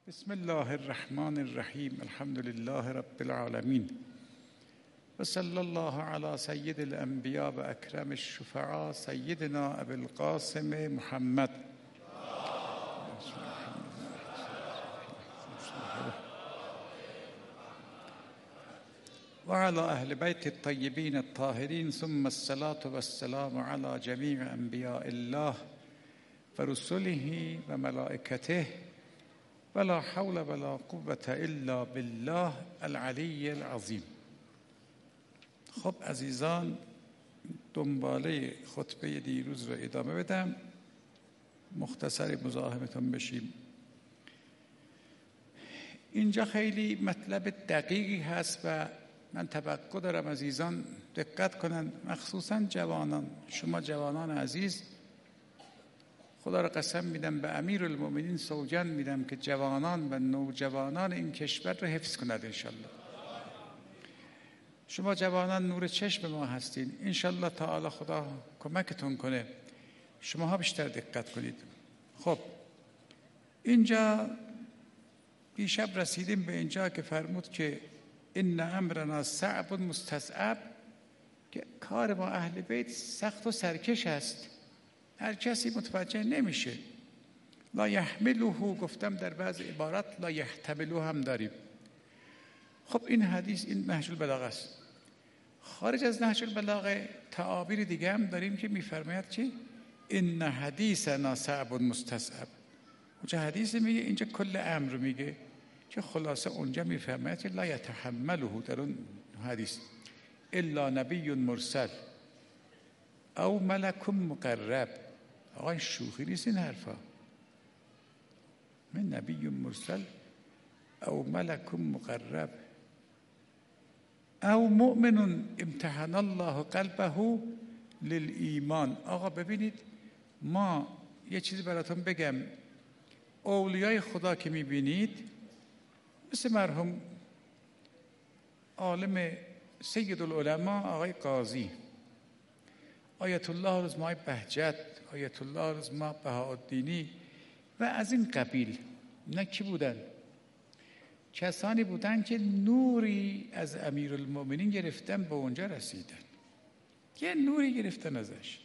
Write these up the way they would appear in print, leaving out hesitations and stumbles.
بسم الله الرحمن الرحیم. الحمد لله رب العالمین و صلی الله علی سید الانبیاء و اکرم الشفعاء سیدنا ابی القاسم محمد و علی اهل بیت الطیبین الطاهرین ثم الصلاة والسلام علی جمیع انبیاء الله و رسله و ملائکته ولا حول ولا قوة الا بالله العلی العظیم. خب عزیزان، دنباله خطبه دیروز رو ادامه بدم، مختصر مزاحمتون بشیم. اینجا خیلی مطلب دقیقی هست و من توقع دارم عزیزان دقت کنن، مخصوصا جوانان. شما جوانان عزیز، خدا را قسم میدم، به امیرالمؤمنین سوگند میدم که جوانان و نوجوانان این کشور رو حفظ کند انشالله. شما جوانان نور چشم ما هستین، انشالله تعالی خدا کمکتون کنه شماها بیشتر دقت کنید. خب اینجا دیشب رسیدیم به اینجا که فرمود که ان امرنا صعب مستصعب، که کار ما اهل بیت سخت و سرکش است، هر کسی متوجه نمیشه. لا یحمله، گفتم در بعض عبارات لا یحتمله هم داریم. خب این حدیث این نهج البلاغه است. خارج از نهج البلاغه تعابیر دیگه هم داریم که میفرماید که ان حدیثنا صعب مستصعب. اونجا حدیث میگه، اینجا کل امر میگه، که خلاصه اونجا میفرماید که لا یتحمله در اون حدیث الا نبی مرسل او ملک مقرب. آقا شوخی نیست این حرفا. من نبی مرسل او ملک مقرب او مؤمن امتحن الله قلبه للایمان. آقا ببینید، ما یه چیزی براتون بگم، اولیای خدا که میبینید مثل مرحوم عالم سید العلماء آقای قاضی، آیت الله رضمای بهجت، آیت الله رضما بهاءالدینی و از این قبیل، نه کی بودن؟ کسانی بودن که نوری از امیرالمؤمنین گرفتن، به اونجا رسیدن، یه نوری گرفتن ازش.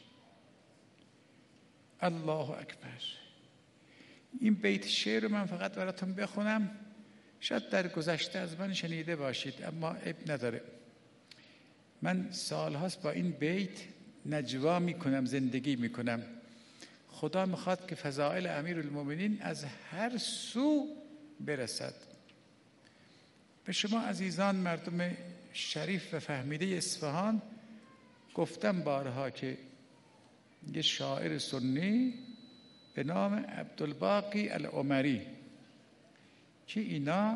الله اکبر. این بیت شعر رو من فقط براتون بخونم، شاید در گذشته از من شنیده باشید اما عیب نداره. من سالهاست با این بیت نجوا میکنم، زندگی میکنم. خدا میخواد که فضائل امیرالمؤمنین از هر سو برسد به شما عزیزان مردم شریف و فهمیده اصفهان. گفتم بارها که یه شاعر سنی به نام عبدالباقی العمری که اینا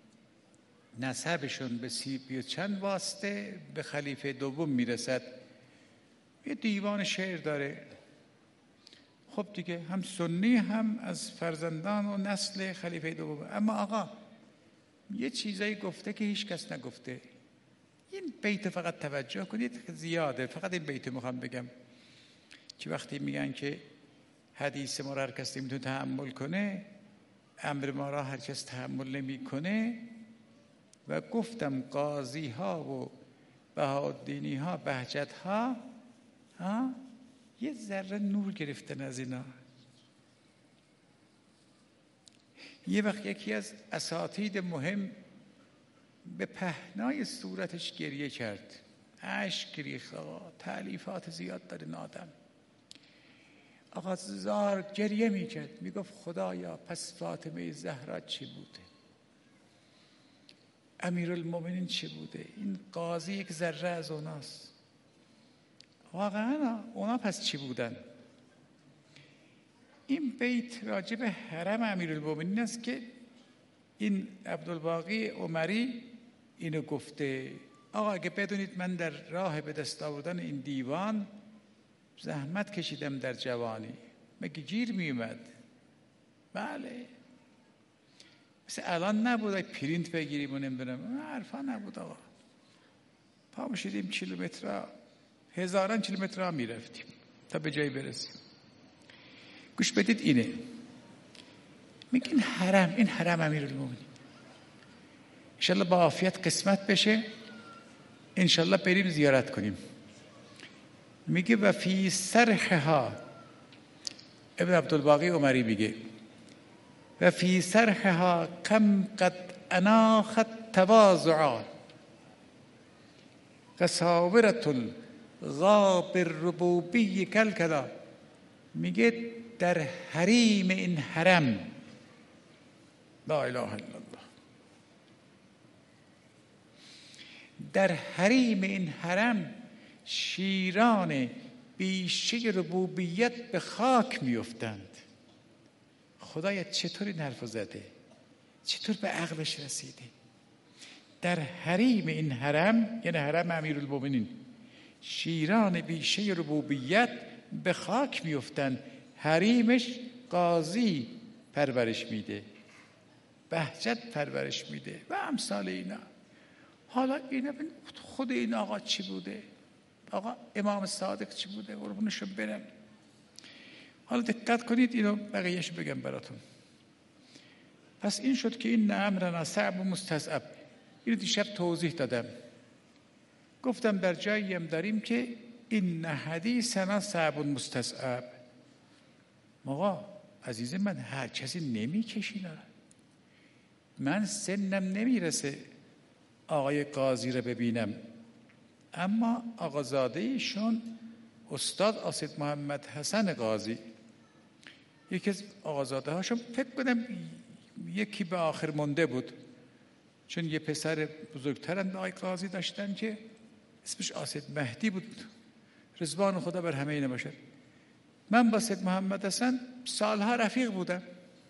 نسبشون به 30 چند واسطه به خلیفه دوم میرسد، یه دیوان شعر داره. خب دیگه هم سنی هم از فرزندان و نسل خلیفه دوم. اما آقا یه چیزایی گفته که هیچ کس نگفته. این بیت فقط توجه کنید، زیاده. فقط این بیت میخوام بگم که وقتی میگن که حدیث ما را هر کس نمیتونه تحمل کنه، امر ما را هر کس تحمل نمیکنه، و گفتم قاضی ها و بهاءالدینی ها، بهجت ها یه ذره نور گرفتن از اینا. یه وقت یکی از اساتید مهم به پهنای صورتش گریه کرد، اشک ریخت. آقا تألیفات زیاد داره این آدم. آقا زار گریه میکرد، میگفت خدایا پس فاطمه زهرا چی بوده؟ امیرالمؤمنین چی بوده؟ این قاضی یک ذره از اوناست. واقعا اونا پس چی بودن؟ این بیت راجب حرم امیرالمؤمنین است که این عبدالباقی عمری اینو گفته. آقا اگه بدونید من در راه به دست آوردن این دیوان زحمت کشیدم در جوانی، مگه گیر میومد؟ بله، مثل الان نبود پرینت بگیریم و نمیدونم حرفا نبود. آقا پا میشدیم کیلومترها، هزاران کیلومترها میرفتیم تا به جایی برسیم. گوش بدید، اینه میگه این حرم امیرالمومنین. انشالله با عافیت قسمت بشه، انشالله بریم زیارت کنیم. میگه و فی سرحها، ابن عبدالباقی عمری میگه و فی سرحها کم قد اناخت تواضعا قصاورة الغاب الربوبی کلکلا. میگه در حریم این حرم، لا اله الا الله، در حریم این حرم شیران بیشه ربوبیت به خاک میافتند. خدایا چطور این حرف زده؟ چطور به عقلش رسیده؟ در حریم این حرم، یعنی حرم امیرالمومنین، شیران بیشه ربوبیت به خاک میافتند. حریمش قاضی پرورش میده، بهجت پرورش میده و امثال اینا. حالا اینا خود این آقا چی بوده؟ آقا امام صادق چی بوده؟ قربونشو برم. حالا دقت کنید، اینو بقیه‌اش بگم براتون. پس این شد که این امرنا صعب و مستصعب. اینو دیشب توضیح دادم، گفتم در جایی هم داریم که این حدیثنا صعب و مستصعب. آقا عزیز من، هر کسی نمیکشینا. من سنم نمیرسه آقای قاضی رو ببینم، اما آقازاده ایشون استاد آسد محمد حسن قاضی، یکی از آقازاده هاشون، فکر کنم یکی به آخر مونده بود، چون یه پسر بزرگترن آقای قاضی داشتن که اسمش آسد مهدی بود، رضوان خدا بر همه اینا باشد. من با سید محمد حسن سالها رفیق بودم.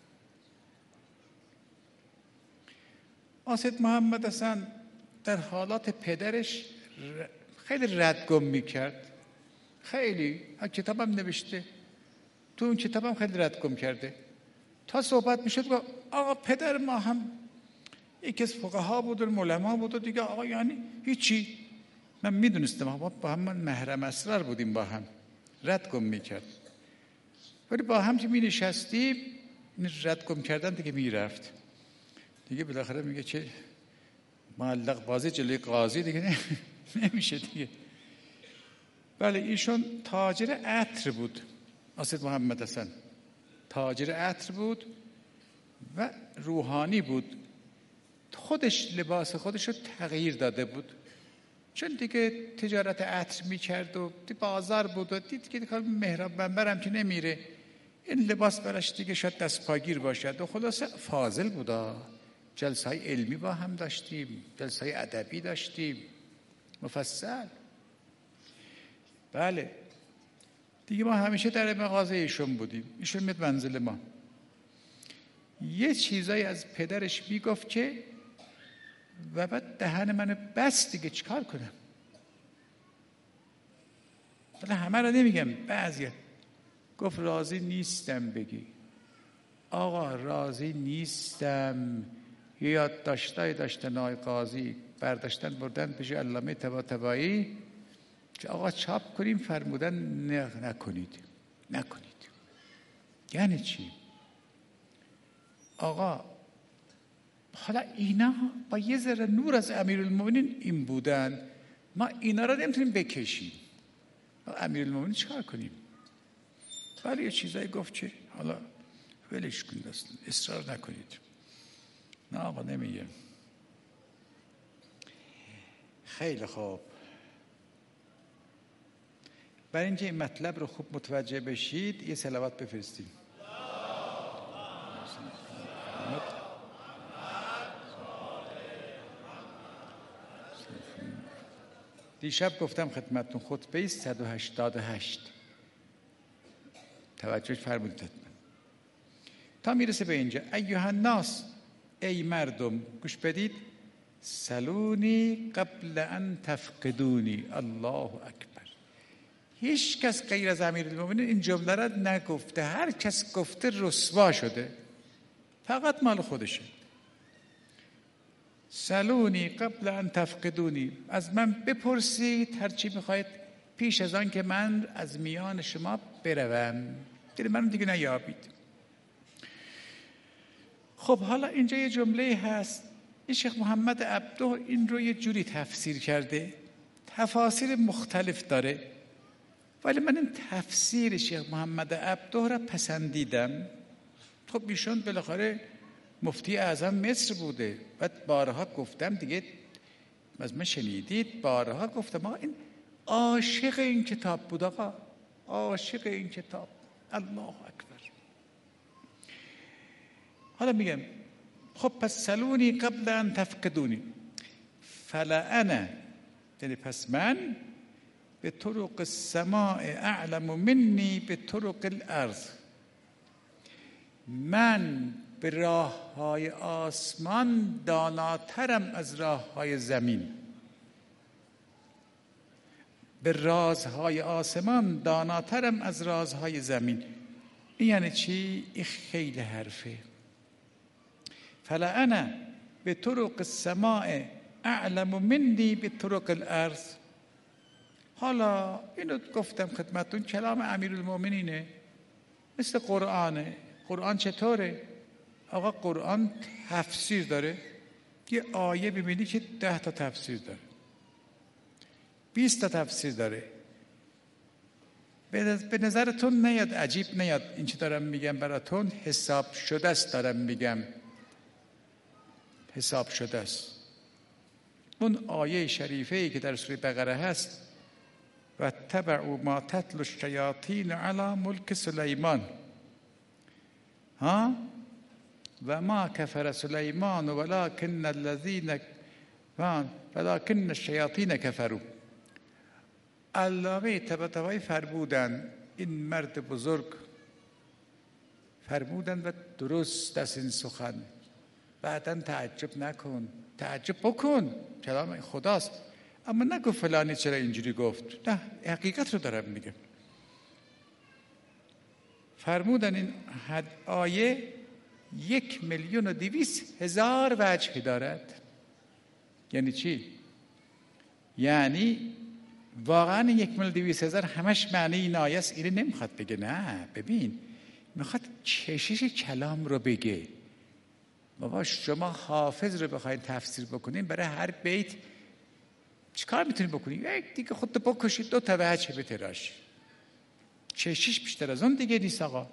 آسد محمد حسن در حالات پدرش خیلی ردگم میکرد، خیلی. کتابم نوشته، تو اون کتابم خیلی ردگم کرده. تا صحبت میشد آقا پدر ما هم یکی از فقها بود و علما بود و دیگه آقا یعنی هیچی. من میدونستم ما با هم محرم اسرار بودیم، با هم ردگم میکرد، ولی با هم که می نشستیم ردگم کردن دیگه میرفت دیگه. بالاخره میگه چه معلق بازی جلوی قاضی دیگه نمیشه دیگه. بله، ایشون تاجر عطر بود، آسد محمد حسن تاجر عطر بود و روحانی بود. خودش لباس خودش رو تغییر داده بود، چون دیگه تجارت عطر میکرد و بازار بود و دید که محراب منبرم که نمیره، این لباس براش دیگه شاید دست پاگیر باشد. و خلاصه فاضل بودا. جلسه های علمی با هم داشتیم، جلسه های ادبی داشتیم مفصل. بله دیگه ما همیشه در مغازه ایشون بودیم، ایشون میاد منزل ما. یه چیزایی از پدرش میگفت که و بعد دهن منو بس دیگه، چیکار کنم؟ ولی همه رو نمیگم، بعضی گفت راضی نیستم بگی. آقا راضی نیستم. یه یادداشتای داشتن آقای قاضی، برداشتن بردن پیش علامه طباطبایی که آقا چاپ کنیم، فرمودن نکنید. یعنی چی؟ آقا حالا اینا با یه ذره نور از امیرالمومنین این بودن، ما اینا رو نمیتونیم بکشیم. امیرالمومنین چیکار کنیم؟ ولی یه چیزایی گفت که حالا ولش کنید، اصرار نکنید. نه آقا نمیگه. خیلی خوب. برای اینکه این مطلب رو خوب متوجه بشید یه صلوات بفرستید. دیشب گفتم خدمتتون خطبه 188 توجه فرمودید حتما تا میرسه به اینجا. ایها الناس، ای مردم گوش بدید، سلونی قبل ان تفقدونی. الله اکبر. هیچ کس غیر از امیرالمومنین این جمله را نگفته. هر کس گفته رسوا شده، فقط مال خودشه. سلونی قبل ان تفقدونی، از من بپرسید هر چی میخواید پیش از آن که من از میان شما بروم، دیگه من دیگه نیابید. خب حالا اینجا یه جمله هست، این شیخ محمد عبده این رو یه جوری تفسیر کرده، تفاسیر مختلف داره، ولی من این تفسیر شیخ محمد عبده را پسندیدم. خب ایشون بالاخره مفتی اعظم مصر بوده و بارها گفتم دیگه، از من شنیدید، بارها گفتم آقا این عاشق این کتاب بود، آقا عاشق این کتاب. الله اکبر. حالا میگم خب پس سلونی قبل ان تفقدونی فلأنا، یعنی پس من به طرق السماء اعلم منی به طرق الارض، من به راه های آسمان داناترم از راه های زمین. به رازهای آسمان داناترم از رازهای زمین. این یعنی چی؟ این خیلی حرفه. فلأنا به طرق السماء اعلم منی به طرق الارض. حالا اینو گفتم خدمتون، کلام امیرالمومنینه، مثل قرآنه. قرآن چطوره؟ آقا قرآن تفسیر داره، یه آیه ببینی که 10 تا تفسیر داره، 20 تا تفسیر داره. به نظرتون نیاد عجیب نیاد این چه دارم میگم براتون؟ حساب شده است دارم میگم، حساب شده است. اون آیه شریفه‌ای که در سوره بقره هست، و تبعوا ما تتلو الشیاطین علی ملک سلیمان، ها و ما کفر سلیمان ولکن الشیاطین کفروا. علامه طباطبایی فرمودند این مرد بزرگ فرمودند و درست است این سخن، بعداً تعجب نکن، تعجب بکن، کلام خداست، اما نگو فلانی چرا اینجوری گفت، نه حقیقت رو دارم میگم. فرمودن این آیه 1,200,000 وجهی دارد. یعنی چی؟ یعنی واقعا 1,200,000 همش معنی این آیه است؟ اینه نمیخواد بگه، نه ببین، میخواد کشش کلام رو بگه. بابا شما حافظ رو بخواید تفسیر بکنین، برای هر بیت چیکار میتونید بکنید؟ یک دیگه خودت بکشید، 2 تا وجه بتراش، کشش بیشتر از اون دیگه نیست آقا.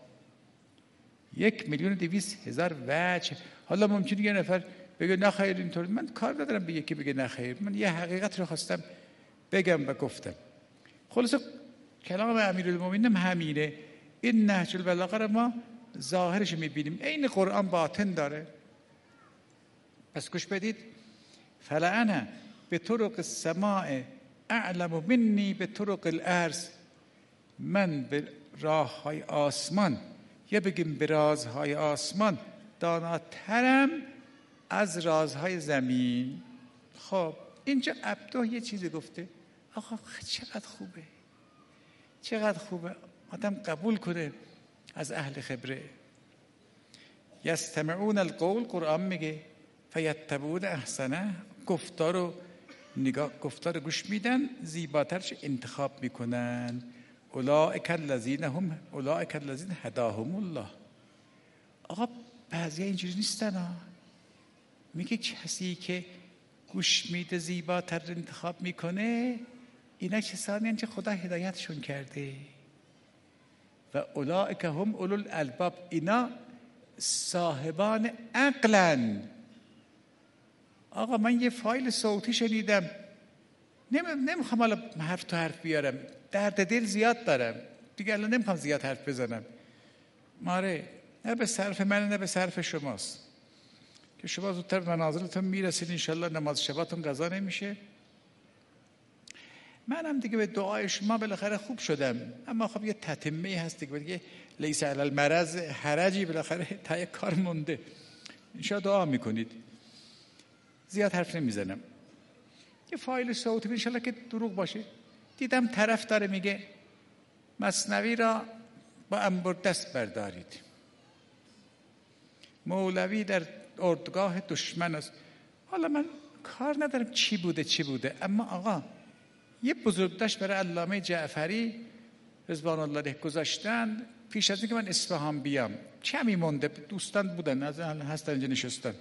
1,200,000 وجه. حالا ممکنه یه نفر بگه نه خیر اینطور، من کار ندارم به یکی بگه نه خیر، من یه حقیقت رو خواستم بگم و گفتم. خلاص کلام امیرالمومنین همینه. این نهج البلاغه رو ما ظاهرش میبینیم، عین قرآن باطن داره. پس گوش بدید. فلأنا به طرق السماء اعلم منی به طرق الارض، من به راه های آسمان، یا بگیم به رازهای آسمان داناترم از رازهای زمین. خب اینجا عبده یه چیزی گفته، آقا چقدر خوبه، چقدر خوبه آدم قبول کنه از اهل خبره. یستمعون القول، قرآن میگه فیتبعون احسنه، گفتار گوش میدن، زیباترش انتخاب میکنن. اولئک الذین هداهم الله. آقا بعضی اینجوری نیستن ها. میگه کسی که گوش میده زیباتر انتخاب میکنه، اینا کسانی هستند که خدا هدایتشون کرده. و اولئک هم اولو الالباب، اینا صاحبان عقلن. آقا من یه فایل صوتی شنیدم، نمیخوام حالا حرف تو حرف بیارم، درد دل زیاد دارم دیگه، الان نمیخوام زیاد حرف بزنم. ماره نه به صرف من نه به صرف شماست که شما زودتر به منازلتون میرسید، انشالله نماز شباتون قضا نمیشه. منم دیگه به دعای شما بالاخره خوب شدم، اما خب یه تتمه هست دیگه، لیس علی المرض حرجی، بالاخره تا کار مونده. انشالله دعا میکنید. زیاد حرف نمیزنم. یه فایل صوتی انشالله که دروغ باشه، دیدم طرف داره میگه مثنوی را با انبر دست بردارید، مولوی در اردوگاه دشمن است. حالا من کار ندارم چی بوده، اما آقا یه بزرگداشت برای علامه جعفری رضوان الله علیه گذاشتن، پیش از اینکه من اصفهان بیام کمی مونده، دوستان بودن از هستن اینجا نشستن.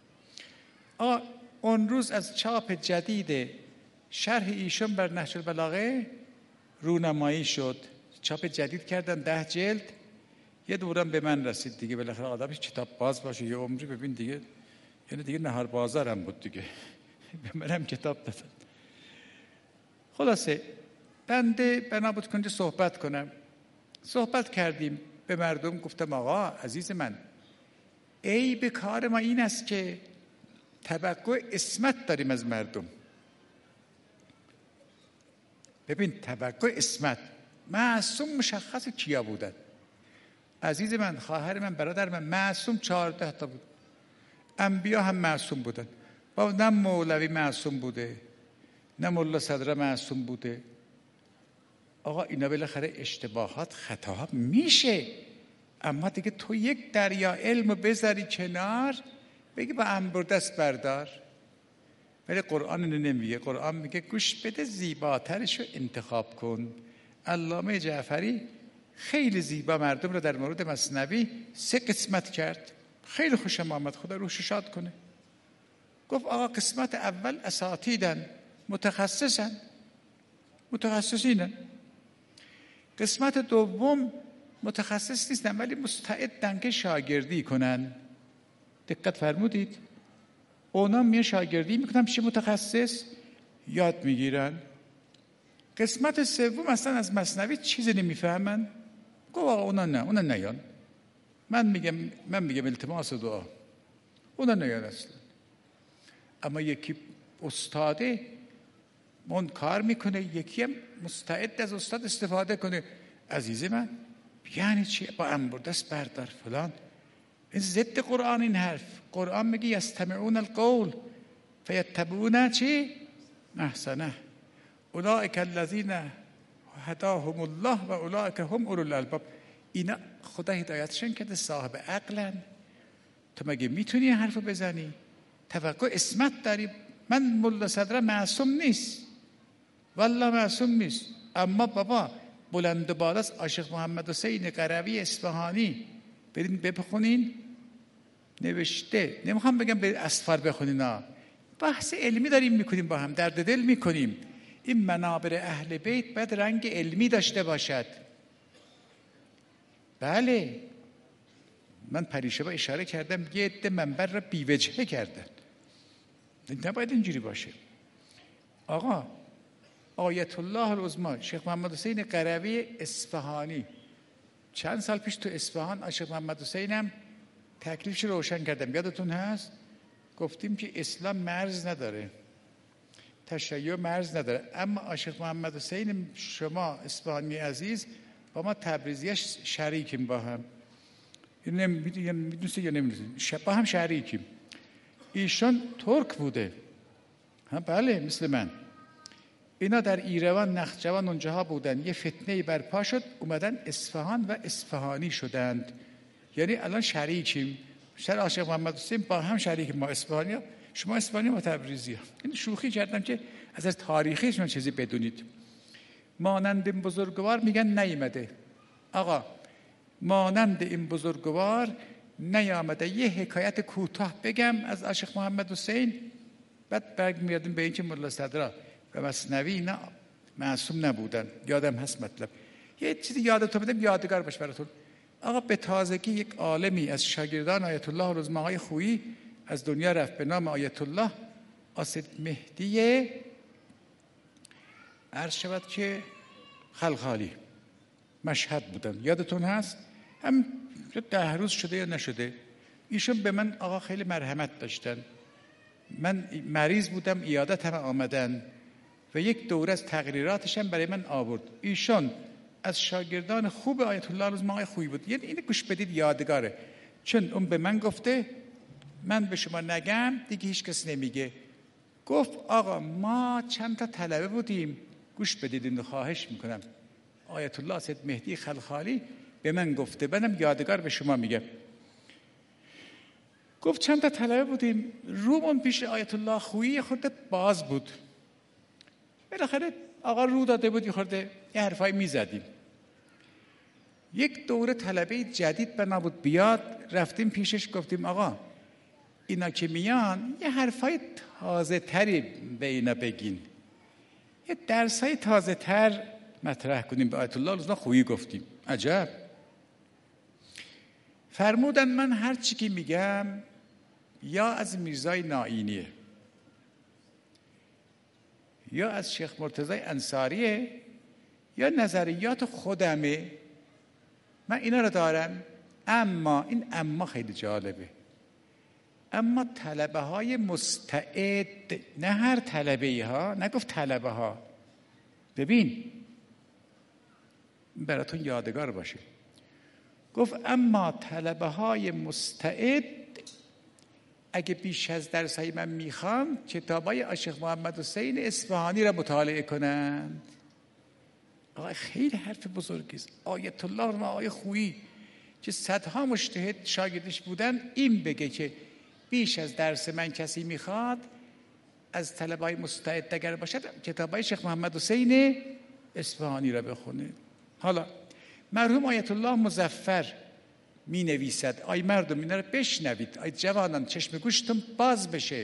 اون روز از چاپ جدید شرح ایشون بر نهج البلاغه رونمایی شد، چاپ جدید کردن 10 جلد. یه دورم به من رسید دیگه، بالاخره آدمش کتاب باز باشه یه عمری، ببین دیگه یعنی دیگه نهار بازارم بود دیگه به منم کتاب دادن. خلاصه بنده بنا بود کنجا صحبت کنم، صحبت کردیم، به مردم گفتم آقا عزیز من، عیب کار ما این است که توقع عصمت داریم از مردم. ببین توقع عصمت، معصوم مشخص کیا بودن. عزیز من، خواهر من، برادر من معصوم 14 تا بود. انبیا هم معصوم بودن، نه مولوی معصوم بوده، نه ملا صدره معصوم بوده. آقا اینا بالاخره اشتباهات، خطاها میشه، اما دیگه تو یک دریا علم بذاری کنار بگی با انبر دست بردار. ولی قرآن اینو نمیگه. قرآن میگه گوش بده، زیباترش رو انتخاب کن. علامه جعفری خیلی زیبا مردم رو در مورد مثنوی 3 قسمت کرد، خیلی خوشم آمد، خدا روحش شاد کنه. گفت آقا قسمت اول اساتیدن، متخصصینن. قسمت دوم متخصص نیستن ولی مستعدن که شاگردی کنن. دقت فرمودید؟ اونا میان شاگردی میکنن پیش متخصص، یاد میگیرن. قسمت سوم اصلا از مثنوی چیزی نمیفهمن. گفت آقا اونا نیان. من میگم التماس دعا، اونا نیان اصلا. اما یکی استاده من کار میکنه، یکی هم مستعد از استاد استفاده کنه. عزیز من یعنی چی؟ با انبر دست بردار فلان. این ضد قرآن. این حرف قرآن میگه یستمعون القول فیتبعون چی؟ احسنه. اولئک الذین هداهم الله و اولئک هم اولو الالباب. اینا خدا هدایتشون کرده، صاحب عقلن. تو مگه میتونی حرفو بزنی؟ توقع عصمت داری. من ملا صدره معصوم نیست، والله معصوم نیست، اما بابا بلند و بالاست. عاشق محمد حسین قروی اصفهانی برین بخونین، نوشته. نمیخوام بگم به اسفار بخونین، بحث علمی داریم میکنیم، با هم درد دل میکنیم. این منابر اهل بیت باید رنگ علمی داشته باشد. بله، من پریشبا اشاره کردم یه عده منبر را بیوجهه کردن، نباید اینجوری باشه. آقا آیت الله العظمی شیخ محمد حسین قروی اصفهانی چند سال پیش تو اصفهان شیخ محمد حسین هم تکلیفش روشن کردم، یادتون هست؟ گفتیم که اسلام مرز نداره، تشیع مرز نداره، اما عاشق محمد حسین شما اصفهانی عزیز با ما تبریزیش شریکیم، با هم میدونسته یا نمیدونسته، با هم شریکیم. ایشون ترک بوده، بله مثل من. اینا در ایروان نخجوان اونجاها بودن، یه فتنه برپا شد، اومدن اصفهان و اصفهانی شدند. یعنی الان شریکیم، سر عاشق محمد حسین با هم شریکیم، ما اصفهانی ها، شما اصفهانی، ما تبریزی ها. این شوخی کردم که از تاریخی شما چیزی بدونید. مانند این بزرگوار میگن نیامده. آقا مانند این بزرگوار نیامده. یه حکایت کوتاه بگم از عاشق محمد حسین، بعد برمیگردیم به اینکه ملا صدرا و مثنوی اینا معصوم نبودن. یادم هست مطلب. یه چیزی یادتون بدم یادگار باشه براتون. آقا به تازگی یک عالمی از شاگردان آیت الله العظمی آقای خویی از دنیا رفت به نام آیت الله اسد مهدی عرض شود که خلخالی، مشهد بودن. یادتون هست؟ هم 10 روز شده یا نشده. ایشون به من آقا خیلی مرحمت داشتن. من مریض بودم، عیادت هم آمدن و یک دوره از تقریراتش هم برای من آورد. ایشون از شاگردان خوب آیت الله العظمی آقای خویی بود. یعنی اینو گوش بدید، یادگاره. چون اون به من گفته من به شما نگم دیگه هیچ کس نمیگه. گفت آقا ما چند تا طلبه بودیم، گوش بدید اینو خواهش میکنم. آیت الله اسد مهدی خلخالی به من گفته، منم یادگار به شما میگم. گفت چند تا طلبه بودیم، رومون پیش آیت الله خویی خورده باز بود. بالاخره آقا رو داده بود، خورده یه حرفایی میزدیم. یک دوره طلبه جدید بنا بود بیاد، رفتیم پیشش گفتیم آقا اینا که میان یه حرفای تازه تری به اینا بگین، یه درسای تازه تر مطرح کنیم. به آیت الله لزنا خویی گفتیم. عجب. فرمودن من هر چی که میگم یا از میرزای نائینیه یا از شیخ مرتضی انصاریه یا نظریات خودمه، من اینا رو دارم. اما این اما خیلی جالبه، اما طلبه های مستعد، نه هر طلبه ها، نگفت طلبه ها، ببین براتون یادگار باشه، گفت اما طلبه های مستعد اگه بیش از درسای من میخوام کتابای عاشق محمد حسین اصفهانی را مطالعه کنند. آقای خیلی حرف بزرگی است. آیت الله و آقای خویی که صدها مجتهد شاگردش بودن این بگه که بیش از درس من کسی میخواد از طلبای مستعد اگر باشد کتابای شیخ محمد حسین اصفهانی را بخونه. حالا مرحوم آیت الله مظفر می نویسد آی مردم اینا رو بشنوید، آی جوانان چشم گوشتون باز بشه،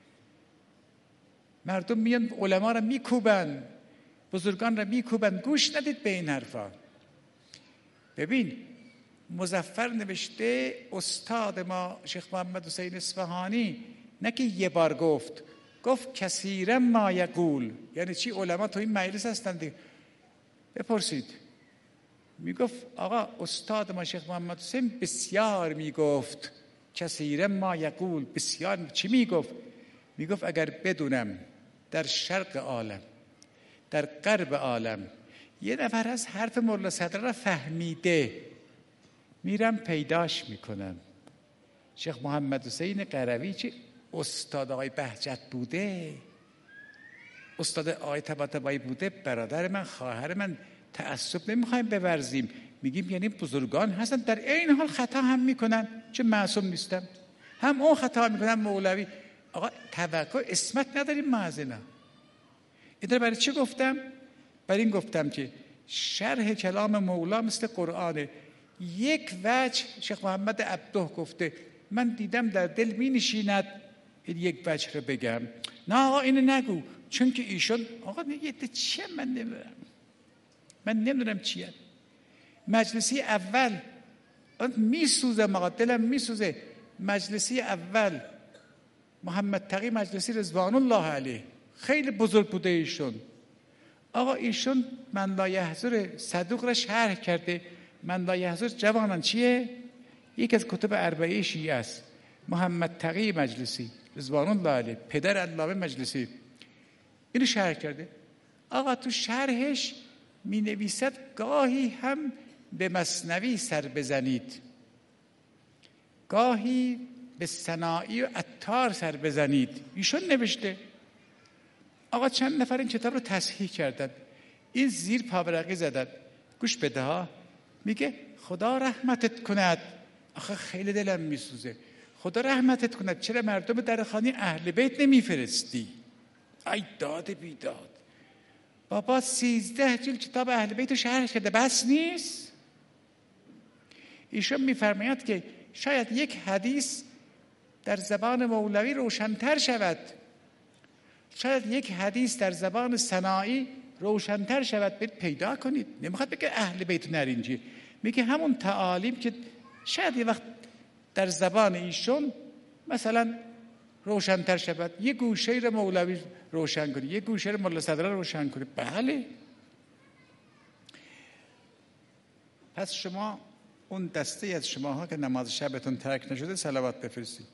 مردم میان علما رو میکوبن، بزرگان رو میکوبن، گوش ندید به این حرفا. ببین مظفر نوشته استاد ما شیخ محمد حسین اصفهانی نه که یه بار گفت کثیرا ما یقول، یعنی چی؟ علما تو این مجلس هستند دیگه، بپرسید. میگفت آقا استاد ما شیخ محمد حسین بسیار میگفت کثیرا ما یقول، بسیار. چی میگفت؟ میگفت اگر بدونم در شرق عالم در غرب عالم یه نفر از حرف مولا صدر را فهمیده میرم پیداش میکنم. شیخ محمد حسین قروی چه استاد آقای بهجت بوده، استاد آقای طباطبایی بوده، برادر من، خواهر من، تعصب نمیخوایم بورزیم، میگیم یعنی بزرگان هستن در این حال خطا هم میکنن، چه معصوم نیستم، هم اون خطا میکنن. مولوی آقا توقع اسمت نداریم ما از اینا. این برای چی گفتم؟ برای این گفتم که شرح کلام مولا مثل قرآنه. یک وجه شیخ محمد عبده گفته من دیدم در دل می نشیند این یک وجه رو بگم، نه آقا اینو نگو، چون که ایشون آقا یه چیه من نمیدونم چیه. مجلسی اول میسوزه، آقا دلم میسوزه. مجلسی اول محمد تقی مجلسی رضوان الله علیه خیلی بزرگ بوده ایشون. آقا ایشون من لا یحضر صدوق را شرح کرده. من لا یحضر جوانان چیه؟ یک از کتب اربعه شیعه است. محمد تقی مجلسی رضوان الله علیه پدر علامه مجلسی اینو شرح کرده. آقا تو شرحش می نویسد گاهی هم به مثنوی سر بزنید، گاهی به سنایی و عطار سر بزنید. ایشون نوشته. آقا چند نفر این کتاب رو تصحیح کردن، این زیر پاورقی زدن. گوش بده ها، میگه خدا رحمتت کند. آخه خیلی دلم میسوزه، خدا رحمتت کند چرا مردم در خانه اهل بیت نمیفرستی؟ ای داد بیداد، بابا 13 جلد کتاب اهل بیت رو شرح کرده، بس نیست؟ ایشون میفرماید که شاید یک حدیث در زبان مولوی روشن‌تر شود، شاید یک حدیث در زبان سنایی روشن‌تر شود، برید پیدا کنید. نمیخواد بگه اهل بیت نرینجی، میگه همون تعالیم که شاید یه وقت در زبان ایشون مثلا روشن‌تر شود، یه گوشه رو مولوی روشن کنید، یه گوشه رو مولا صدر روشن کنید. بله. پس شما اون دسته از شماها که نماز شبتون ترک نشده صلوات بفرستید.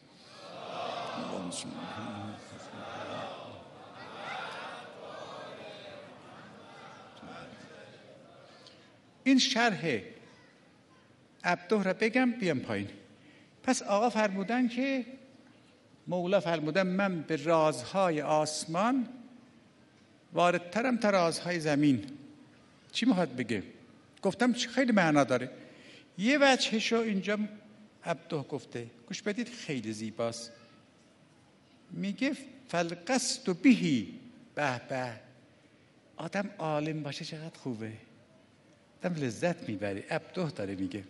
این شرح عبده را بگم بیام پایین. پس آقا فرمودن که مولا فرمودن من به رازهای آسمان واردترم تا رازهای زمین. چی میخواد بگه؟ گفتم خیلی معنا داره. یه وجهشو اینجا عبده گفته، گوش بدید خیلی زیباست. میگه فالقصد بهی، به به، آدم عالم باشه چقدر خوبه. دم لذت میبری. ابده داره میگه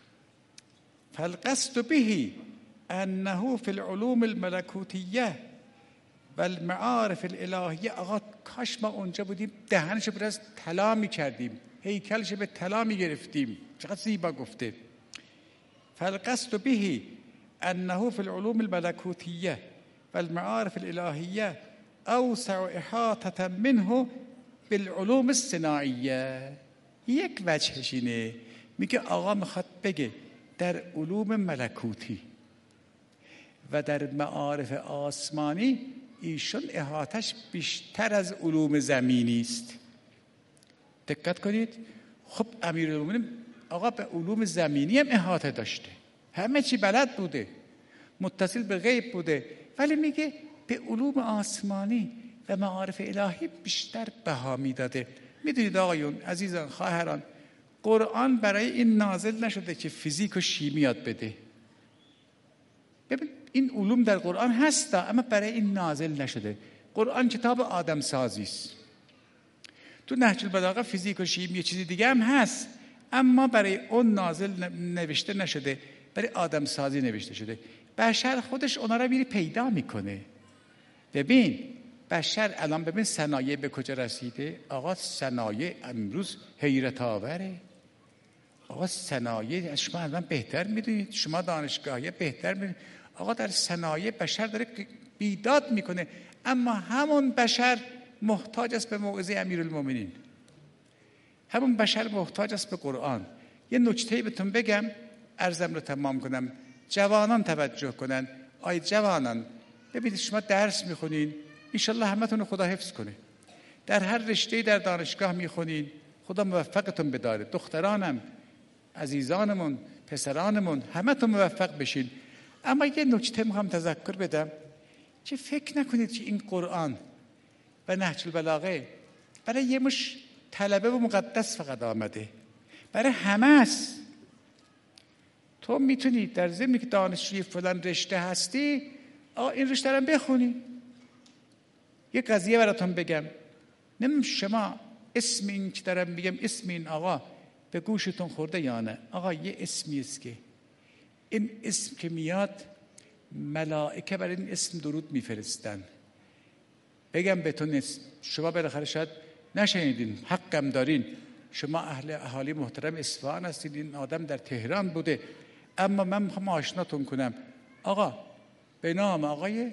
فالقصد به انه فی العلوم الملکوتیه و المعارف الالهیه. آقا کاش ما اونجا بودیم دهنشو پر از طلا میکردیم، هیکلشو به طلا میگرفتیم. چقدر زیبا گفته. فالقصد به انه فی العلوم الملکوتیه و المعارف الالهیه اوسع احاطه منه بالعلوم الصناعیه. یک وجهش اینه، میگه آقا میخواد بگه در علوم ملکوتی و در معارف آسمانی ایشون احاطش بیشتر از علوم زمینی است. دقت کنید. خب امیرالمومنین آقا به علوم زمینی هم احاطه داشته، همه چی بلد بوده، متصل به غیب بوده، ولی میگه به علوم آسمانی و معارف الهی بیشتر بها میداده. میدونید آقایون عزیزان خواهران، قرآن برای این نازل نشده که فیزیک و شیمی یاد بده. ببین این علوم در قرآن هستا، اما برای این نازل نشده. قرآن کتاب آدم سازی است. تو نهج البلاغه فیزیک و شیمی یه چیزی دیگه هم هست، اما برای اون نازل نوشته نشده، برای آدم سازی نوشته شده. بشر خودش اونا رو میری پیدا میکنه. ببین بشر الان ببین صنایع به کجا رسیده. آقا صنایع امروز حیرت آوره. آقا صنایع شما الان بهتر میدونید، شما دانشگاهی بهتر میدونید. آقا در صنایع بشر داره بیداد میکنه، اما همون بشر محتاج است به موعظه امیرالمومنین، همون بشر محتاج است به قرآن. یه نکته بهتون بگم عرضم رو تمام کنم. جوانان توجه کنن. آی جوانان ببینید شما درس میخونین، انشالله همتون رو خدا حفظ کنه. در هر رشته در دانشگاه میخونین، خدا موفقتون بداره. دخترانم، عزیزانمون، پسرانمون، همتون موفق بشین. اما یه نکته میخوام تذکر بدم که فکر نکنید که این قرآن و نهج البلاغه برای یه مش طلبه و مقدس فقط آمده، برای همه است. تو میتونی در ضمن که دانشجوی فلان رشته هستی این رشته رو بخونی. یه قضیه براتون بگم، نمیدونم شما اسم این که دارم میگم، اسم این آقا به گوشتون خورده یا نه؟ آقا یه اسمی است که این اسم که میاد ملائکه برای این اسم درود میفرستن. بگم بهتون اسم، شما بالاخره شاید نشنیدین، حقم دارین، شما اهالی محترم اصفهان هستید، این آدم در تهران بوده، اما من میخوام آشناتون کنم. آقا به نام آقای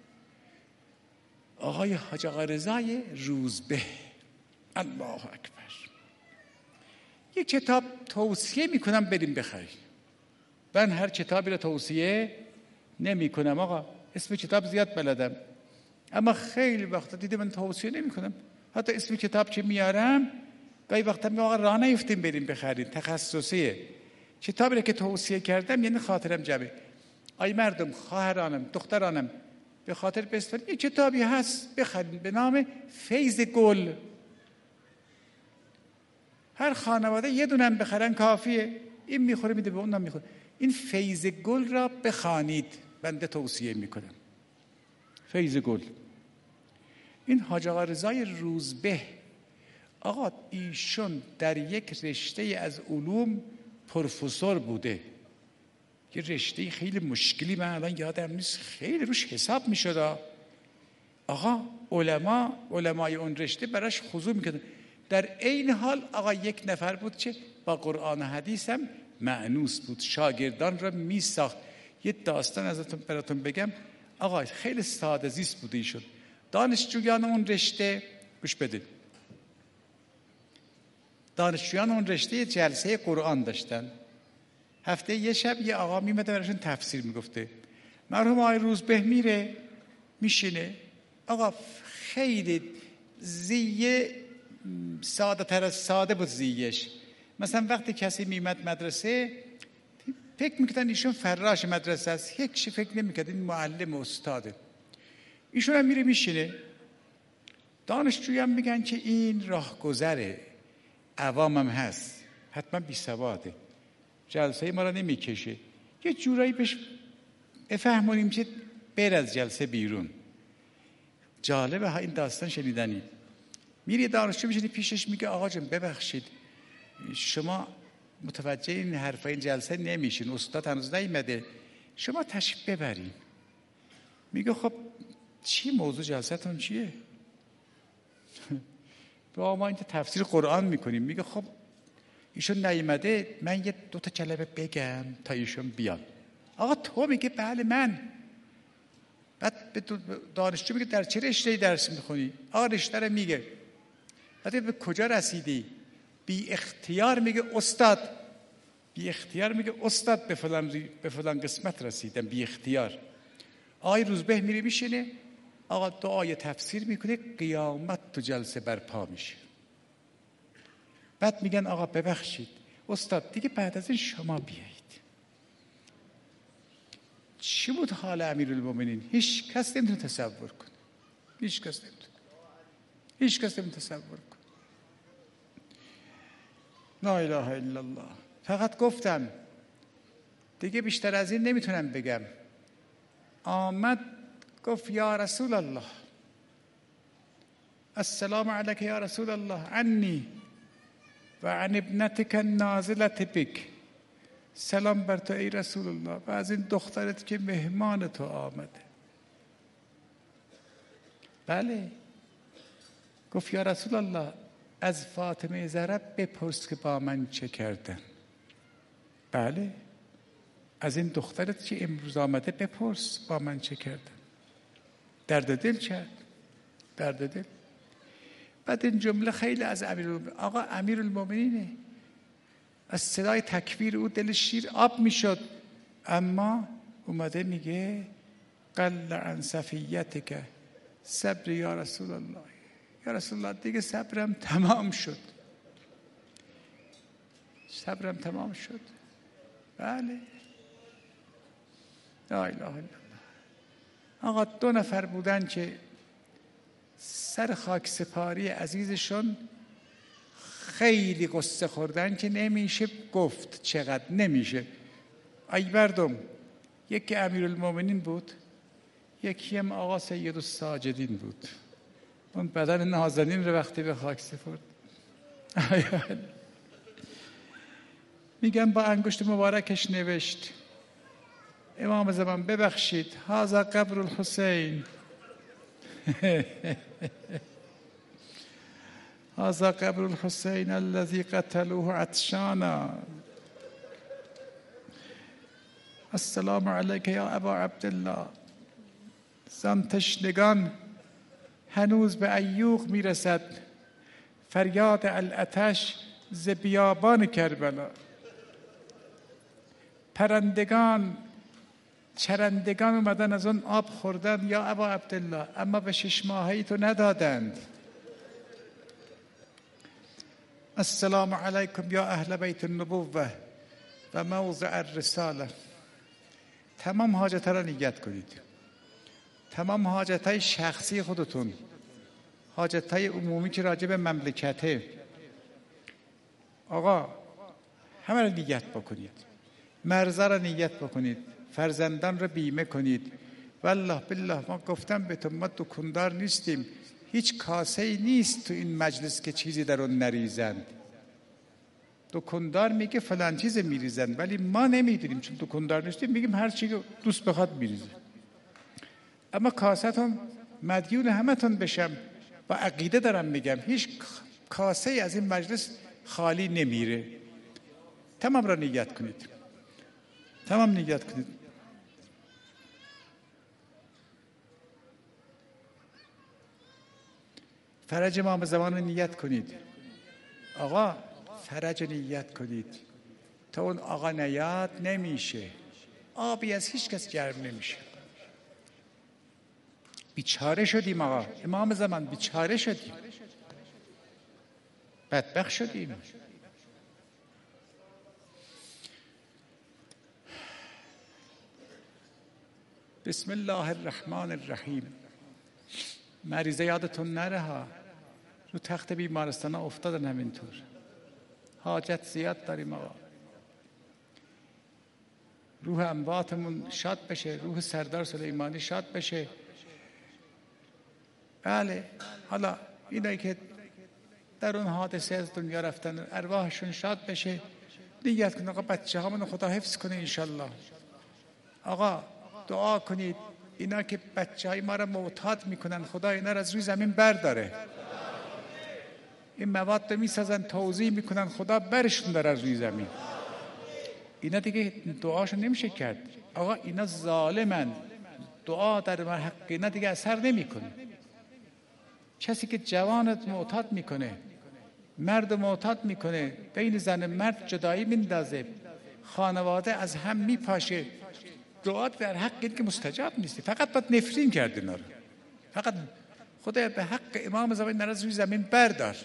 حاج آقا رضای روزبه. الله اکبر. یه کتاب توصیه میکنم بریم بخرید. من هر کتابی رو توصیه نمی کنم آقا، اسم کتاب زیاد بلدم، اما خیلی وقتا دیدم من توصیه نمی کنم. حتی اسم کتاب که میارم گاهی وقتا می آقا راه نیفتیم بریم بخریم، تخصصیه. کتابی رو که توصیه کردم یعنی خاطرم جمعه. آی مردم، خواهرانم، دخترانم، به خاطر بستان یه کتابی هست بخرید به نام فیض گل. هر خانواده یه دونم بخرن کافیه. این میخوره میده به اونم میخوره. این فیض گل را بخوانید، بنده توصیه میکنم. فیض گل. این حاج آقا رضای روزبه، آقا ایشون در یک رشته از علوم پروفسور بوده، یه رشته خیلی مشکلی، من الان یادم نیست، خیلی روش حساب میشد. آقا علمای اون رشته براش خضوع میکردن. در این حال آقا یک نفر بود که با قرآن و حدیث هم مأنوس بود، شاگردان را میساخت. یه داستان ازتون براتون بگم. آقا خیلی ساده زیست بوده ایشون. دانشجویان اون رشته گوش بدید، دانشجویان اون رشته جلسه قرآن داشتن. هفته یه شب یه آقا میمده براشون تفسیر میگفته. مرحوم آقای روزبه میره میشینه. آقا خیلی زیه ساده تر از ساده بود زیش. مثلا وقتی کسی میمد مدرسه فکر میکردن ایشون فراش مدرسه است، هیچ فکر نمیکرد این معلم استاده. ایشون هم میره میشینه. دانشجویی هم میگن که این راهگذره، عوام هم هست، حتما بی سواده، جلسه ما را نمیکشه، یه جورایی بهش بفهمونیم که بر از جلسه بیرون. جالبه ها این داستان شنیدنی. میری دانشجو میشینی پیشش میگه آقا جان ببخشید شما متوجه این حرفای این جلسه نمیشین، استاد هنوز نیومده، شما تشریف ببرین. میگه خب چی موضوع جلسه‌تون چیه؟ ما اینجا تفسیر قرآن میکنیم. میگه خب ایشون نیومده، من یه 2 تا کلمه بگم تا ایشون بیان. آقا تو میگه بله من. بعد به دانشجو میگه در چه رشته‌ای درس میخونی؟ آقا رشته رو میگه. بعد به کجا رسیدی؟ بی اختیار میگه استاد. بی اختیار میگه استاد به فلان قسمت رسیدم بی اختیار. آقای روزبه میره میشینه، آقا دعای تفسیر میکنه، قیامت تو جلسه برپا میشه. بعد میگن آقا ببخشید استاد دیگه بعد از این شما بیایید. چی بود حال امیرالمومنین؟ هیچ کس نمیتونه تصور کنه. هیچ کس نمیتونه تصور کنه. لا اله الا الله. فقط گفتم دیگه بیشتر از این نمیتونم بگم. آمد گفت یا رسول الله، السلام علیک یا رسول الله، عنی و عن ابنتک النازلة بک. سلام بر تو ای رسول الله و از این دخترت که مهمان تو آمده. بله. گفت یا رسول الله از فاطمه زهرا بپرس که با من چه کردن. بله. از این دخترت که امروز آمده بپرس با من چه کردن. درد دل کرد. درد دل. بعد این جمله خیلی از امیرالمومنین، آقا امیرالمومنینه، از صدای تکبیر او دل شیر آب میشد، اما اومده میگه قل عن صفیتک صبر یا رسول الله. یا رسول الله دیگه صبرم تمام شد. صبرم تمام شد. بله. لا اله الا الله. آقا 2 نفر بودن که سر خاک سپاری عزیزشون خیلی قصه خوردن که نمیشه گفت چقدر نمیشه. ای مردم، یکی امیرالمومنین بود، یکی هم آقا سید الساجدین بود. اون بدن نازنین رو وقتی به خاک سپرد میگم با انگشت مبارکش نوشت امام زمان ببخشید هذا قبر الحسین هذا قبر الحسین الذي قتلوه عطشانا. السلام علیک یا ابا عبدالله. زن تشنگان هنوز به عیوق میرسد فریاد العطش ز بیابان کربلا. پرندگان چرندگان اومدن از اون آب خوردن یا ابا عبدالله، اما به 6 ماهه‌ای تو ندادند. السلام علیکم یا اهل بیت النبوه و موضع الرساله. تمام حاجت‌ها را نیت کنید. تمام حاجت‌های شخصی خودتون، حاجت‌های عمومی که راجع به مملکته، آقا همه را نیت بکنید. مرزا را نیت بکنید. فرزندان را بیمه کنید. والله بالله ما گفتم به تو، ما دکاندار نیستیم. هیچ کاسه‌ای نیست تو این مجلس که چیزی در اون نریزند. دکاندار میگه فلان چیز میریزند، ولی ما نمیدونیم چون دکاندار نیستیم، میگیم هر چی که دوست بخواد میریزه. اما کاستون مدیون همتون بشم، با عقیده دارم میگم، هیچ کاسه از این مجلس خالی نمیره. تمام را نیت کنید. تمام نیت کنید. فرج امام زمان رو نیت کنید. آقا فرج نیت کنید. تا اون آقا نیاد نمیشه. آبی از هیچ کس گرم نمیشه. بیچاره شدیم آقا. امام زمان بیچاره شدیم. بدبخت شدیم. بسم الله الرحمن الرحیم. مریضه یادتون نره ها، رو تخت بیمارستان ها افتادن همینطور. حاجت زیاد داریم آقا. روح امواتمون شاد بشه، روح سردار سلیمانی شاد بشه. بله. حالا اینایی که در اون حادثه از دنیا رفتن ارواحشون شاد بشه، نیت کنید آقا بچه هامون خدا حفظ کنه انشالله. آقا دعا کنید اینا که بچه های ما را معتاد میکنن خدا اینا را از روی زمین برداره. این مواد رو میسازن توزیع میکنن خدا برشون داره از روی زمین. اینا دیگه دعاشو نمیشه کرد. آقا اینا ظالمن، دعا در حق اینا دیگه اثر نمیکنه. کسی که جوانت معتاد میکنه، مرد معتاد میکنه، بین زن مرد جدایی میندازه، خانواده از هم میپاشه، دعا در حق این که مستجاب نیست. فقط باید نفرین کرد اینا رو. فقط خدا به حق امام زمان نرز روی زمین بردار.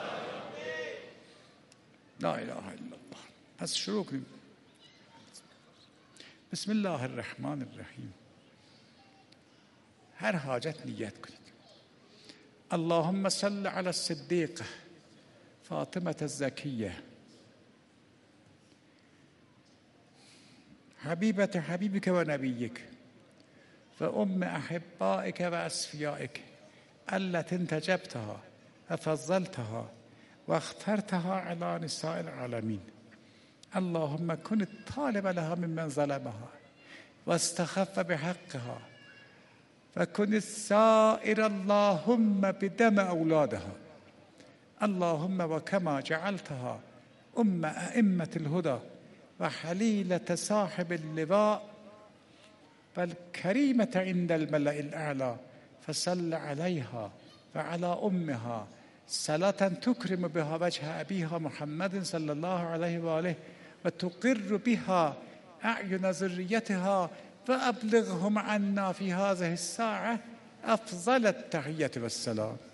لا اله الا الله. پس شروع کنیم. بسم الله الرحمن الرحیم. هر حاجت نیت کنید. اللهم صل علی الصدیقه فاطمة الزکیه حبیبت حبیبک و نبیک و ام احبائک و اصفیائک التي انتجبتها و فضلتها و اخترتها على نساء العالمین. اللهم كن الطالب لها ممن ظلمها واستخف بحقها وكن السائر اللهم بدم أولادها. اللهم وكما جعلتها أئمة الهدى وحليلة صاحب اللواء والكريمة عند الملأ الأعلى فصل عليها وعلى أمها صلاة تكرم بها وجه أبيها محمد صلى الله عليه وآله وتقر بها أعين ذريتها وأبلغهم عنا في هذه الساعة أفضل التحية والسلام.